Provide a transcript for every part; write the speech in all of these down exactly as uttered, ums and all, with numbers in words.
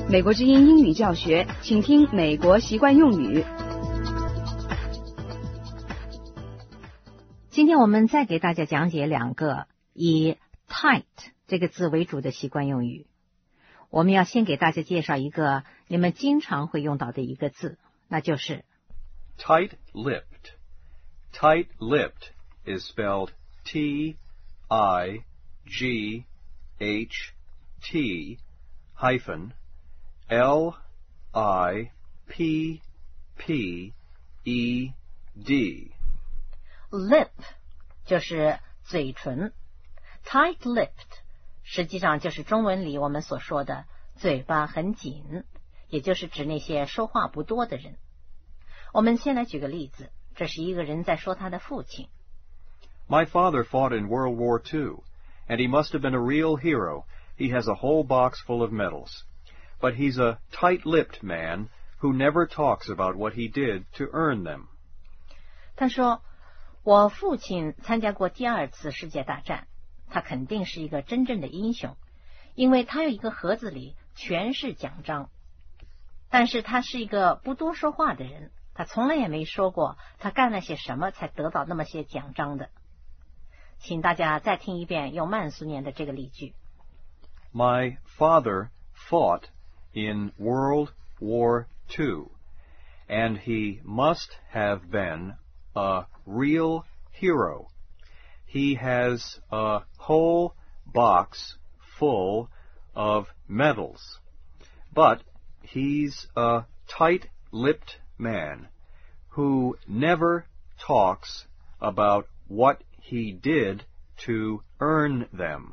美国之音英语教学，请听美国习惯用语。 今天我们再给大家讲解两个以 tight 这个字为主的习惯用语。我们要先给大家介绍一个你们经常会用到的一个字，那就是 tight-lipped. Tight-lipped is spelled T I G H T hyphen L I P P E D. Lip 就是嘴唇， tight-lipped 实际上就是中文里我们所说的嘴巴很紧，也就是指那些说话不多的人。我们先来举个例子，这是一个人在说他的父亲。 My father fought in World War Two, and he must have been a real hero. He has a whole box full of medals. But he's a tight-lipped man who never talks about what he did to earn them. 他说，我父亲参加过第二次世界大战，他肯定是一个真正的英雄，因为他有一个盒子里全是奖章。但是他是一个不多说话的人，他从来也没说过他干了些什么才得到那么些奖章的。请大家再听一遍用慢速念的这个例句。 My father fought in World War Two, and he must have been a real hero. He has a whole box full of medals. But he's a tight-lipped man who never talks about what he did to earn them.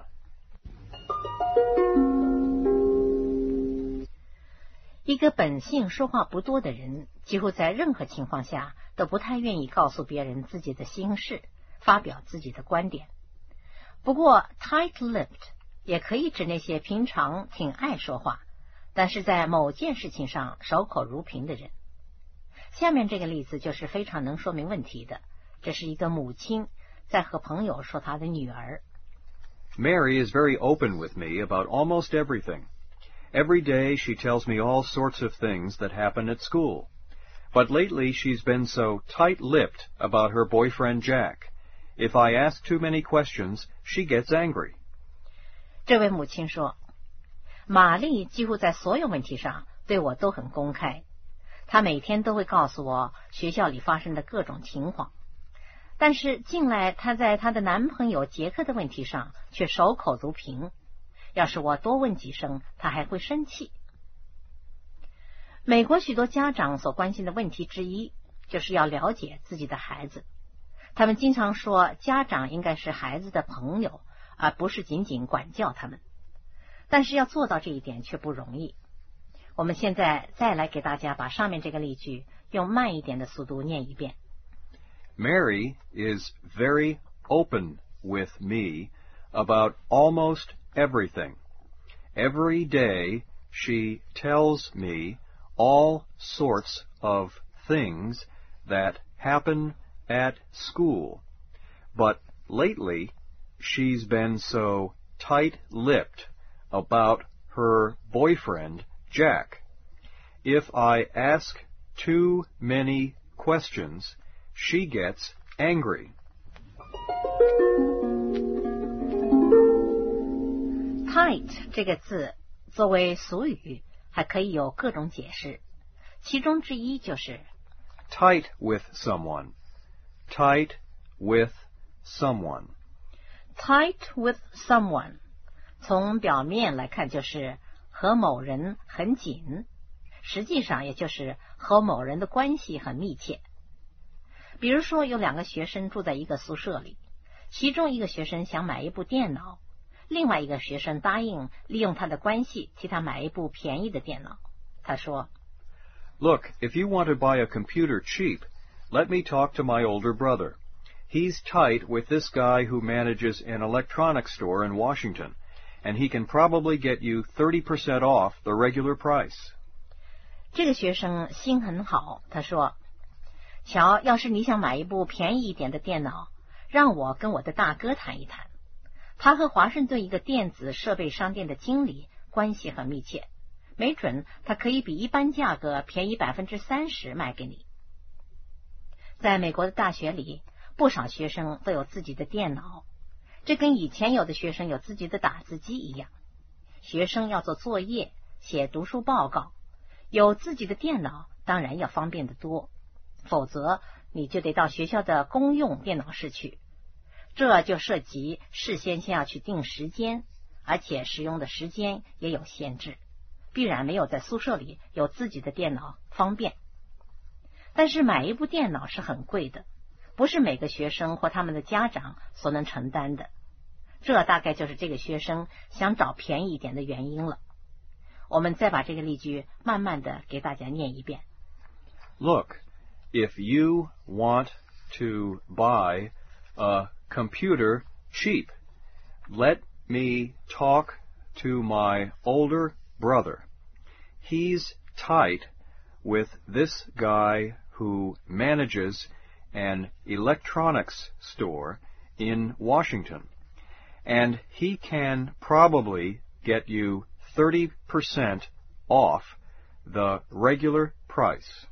一个本性说话不多的人，几乎在任何情况下都不太愿意告诉别人自己的心事，发表自己的观点。不过 tight-lipped 也可以指那些平常挺爱说话，但是在某件事情上守口如瓶的人。下面这个例子就是非常能说明问题的，这是一个母亲在和朋友说她的女儿。 Mary is very open with me about almost everything. Every day she tells me all sorts of things that happen at school. But lately she's been so tight-lipped about her boyfriend Jack. If I ask too many questions, she gets angry. 这位母亲说，玛丽几乎在所有问题上对我都很公开，她每天都会告诉我学校里发生的各种情况。但是近来她在她的男朋友杰克的问题上却守口如瓶，要是我多问几声，她还会生气。美国许多家长所关心的问题之一，就是要了解自己的孩子。他们经常说，家长应该是孩子的朋友，而不是仅仅管教他们。但是要做到这一点却不容易。我们现在再来给大家把上面这个例句用慢一点的速度念一遍。 Mary is very open with me about almost everything. Every day she tells me all sorts of things that happen at school. But lately she's been so tight-lipped about her boyfriend, Jack. If I ask too many questions, she gets angry. Tight 这个字作为俗语还可以有各种解释，其中之一就是 tight with someone. Tight with someone. Tight with someone 从表面来看就是和某人很紧，实际上也就是和某人的关系很密切。比如说有两个学生住在一个宿舍里，其中一个学生想买一部电脑，另外一个学生答应利用他的关系替他买一部便宜的电脑。他说 Look, if you want to buy a computer cheap, let me talk to my older brother. He's tight with this guy who manages an electronics store in Washington, and he can probably get you thirty percent off the regular price. 这个学生心很好，他说，瞧，要是你想买一部便宜一点的电脑，让我跟我的大哥谈一谈。他和华盛顿一个电子设备商店的经理关系很密切， 没准他可以比一般价格便宜百分之三十卖给你。在美国的大学里，不少学生都有自己的电脑，这跟以前有的学生有自己的打字机一样。学生要做作业、写读书报告，有自己的电脑当然要方便得多，否则你就得到学校的公用电脑室去。这就涉及事先先要去定时间，而且使用的时间也有限制，必然没有在宿舍里有自己的电脑方便。但是买一部电脑是很贵的，不是每个学生或他们的家长所能承担的。这大概就是这个学生想找便宜一点的原因了。我们再把这个例句慢慢的给大家念一遍。 Look, if you want to buy a computer cheap, let me talk to my older brother. He's tight with this guy who manages an electronics store in Washington, and he can probably get you thirty percent off the regular price.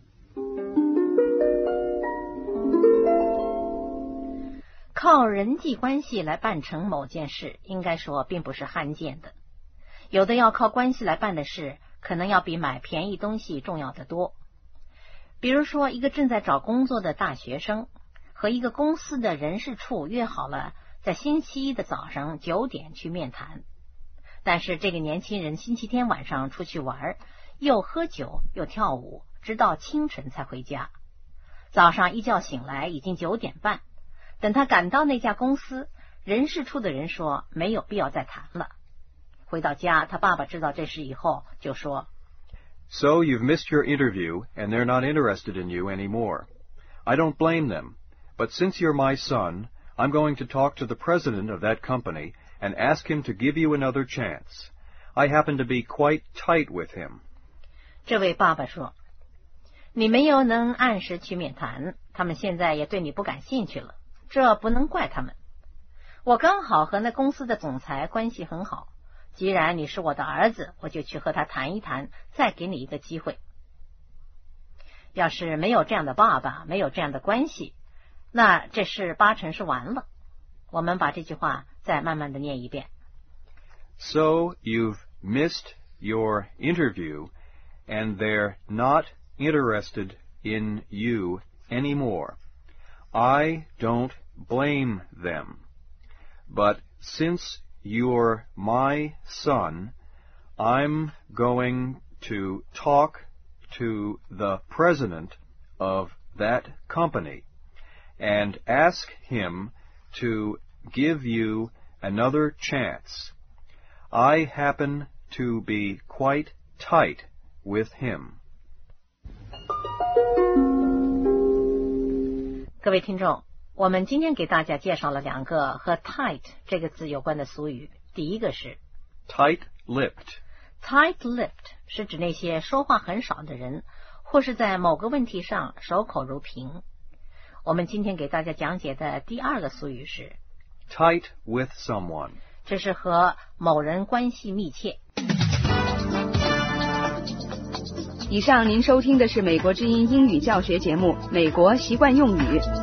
靠人际关系来办成某件事，应该说并不是罕见的。有的要靠关系来办的事，可能要比买便宜东西重要得多。比如说，一个正在找工作的大学生和一个公司的人事处约好了在星期一的早上九点去面谈，但是这个年轻人星期天晚上出去玩，又喝酒又跳舞，直到清晨才回家。早上一觉醒来已经九点半，等他赶到那家公司，人事处的人说没有必要再谈了。回到家，他爸爸知道这事以后就说， So you've missed your interview, and they're not interested in you anymore. I don't blame them, but since you're my son, I'm going to talk to the president of that company and ask him to give you another chance. I happen to be quite tight with him. 这位爸爸说，你没有能按时去面谈，他们现在也对你不感兴趣了，这不能怪他们。我刚好和那公司的总裁关系很好，既然你是我的儿子，我就去和他谈一谈，再给你一个机会。要是没有这样的爸爸，没有这样的关系，那这事八成是完了。我们把这句话再慢慢的念一遍。 So you've missed your interview, and they're not interested in you anymore. I don't blame them, but since you're my son, I'm going to talk to the president of that company and ask him to give you another chance. I happen to be quite tight with him. 各位听众，我们今天给大家介绍了两个和 tight 这个字有关的俗语。第一个是 Tight-lipped. tight-lipped 是指那些说话很少的人，或是在某个问题上守口如瓶。我们今天给大家讲解的第二个俗语是 Tight with someone. 这是和某人关系密切。 以上您收听的是美国之音英语教学节目《美国习惯用语》。